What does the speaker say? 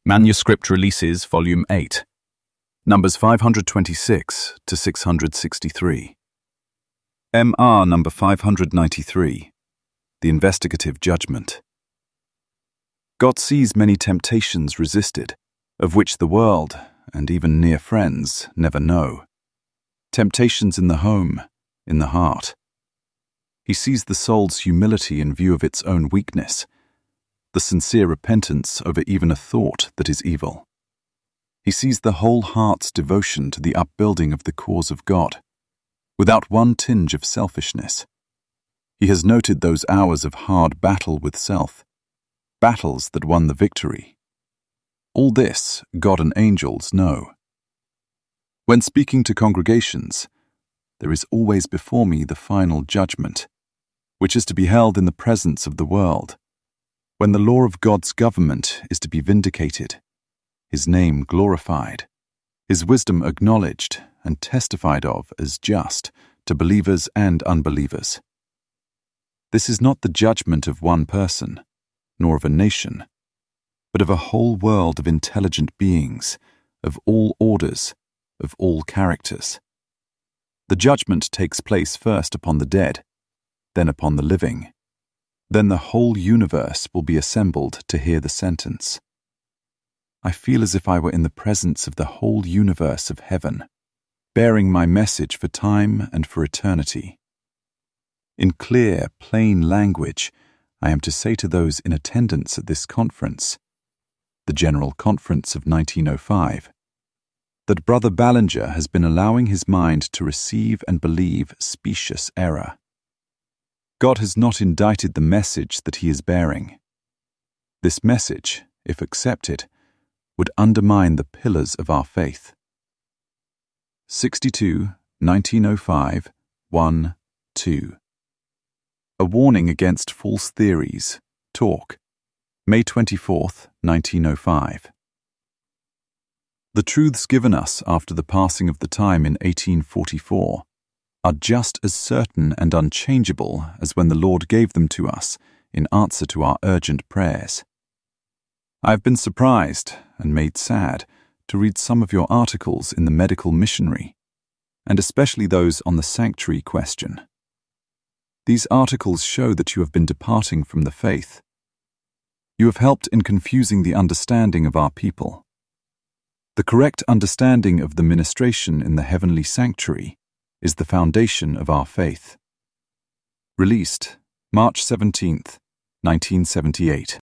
Manuscript Releases, Volume 8, numbers 526 to 663. MR number 593, The Investigative Judgment. God sees many temptations resisted, of which the world, and even near friends, never know. Temptations in the home, in the heart. He sees the soul's humility in view of its own weakness, the sincere repentance over even a thought that is evil. He sees the whole heart's devotion to the upbuilding of the cause of God, without one tinge of selfishness. He has noted those hours of hard battle with self, battles that won the victory. All this God and angels know. When speaking to congregations, there is always before me the final judgment, which is to be held in the presence of the world, when the law of God's government is to be vindicated, His name glorified, His wisdom acknowledged and testified of as just to believers and unbelievers. This is not the judgment of one person, nor of a nation, but of a whole world of intelligent beings, of all orders, of all characters. The judgment takes place first upon the dead, then upon the living. Then the whole universe will be assembled to hear the sentence. I feel as if I were in the presence of the whole universe of heaven, bearing my message for time and for eternity. In clear, plain language, I am to say to those in attendance at this conference, the General Conference of 1905, that Brother Ballinger has been allowing his mind to receive and believe specious error. God has not indicted the message that he is bearing. This message, if accepted, would undermine the pillars of our faith. 62, 1905, 1, 2. A Warning Against False Theories, Talk, May 24th, 1905. The truths given us after the passing of the time in 1844 are just as certain and unchangeable as when the Lord gave them to us in answer to our urgent prayers. I have been surprised and made sad to read some of your articles in the Medical Missionary, and especially those on the sanctuary question. These articles show that you have been departing from the faith. You have helped in confusing the understanding of our people. The correct understanding of the ministration in the heavenly sanctuary is the foundation of our faith. Released, March 17th, 1978.